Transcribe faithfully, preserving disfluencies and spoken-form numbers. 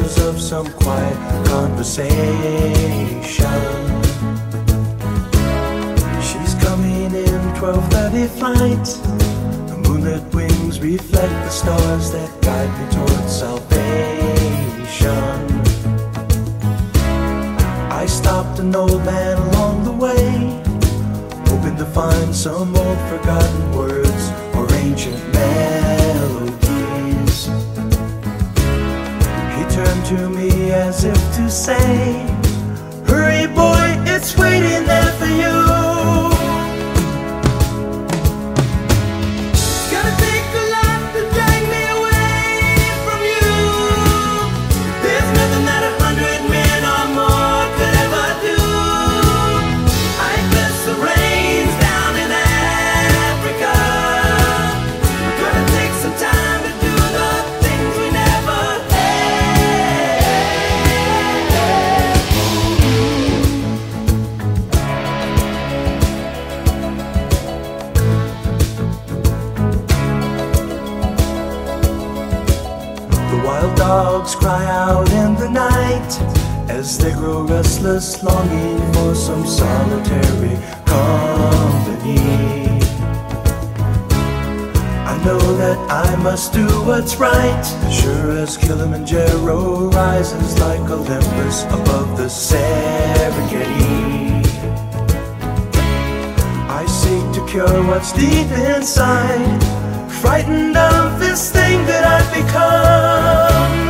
whispers of some quiet conversation. She's coming in twelve thirty flight. The moonlit wings reflect the stars that guide me towards salvation. I stopped an old man along the way, hoping to find some old forgotten words or ancient melodies. He turned to me as if to say, hurry boy, it's waiting there for you. Wild dogs cry out in the night as they grow restless, longing for some solitary company. I know that I must do what's right, sure as Kilimanjaro rises like Olympus above the Serengeti. I seek to cure what's deep inside, frightened of this thing that I've become.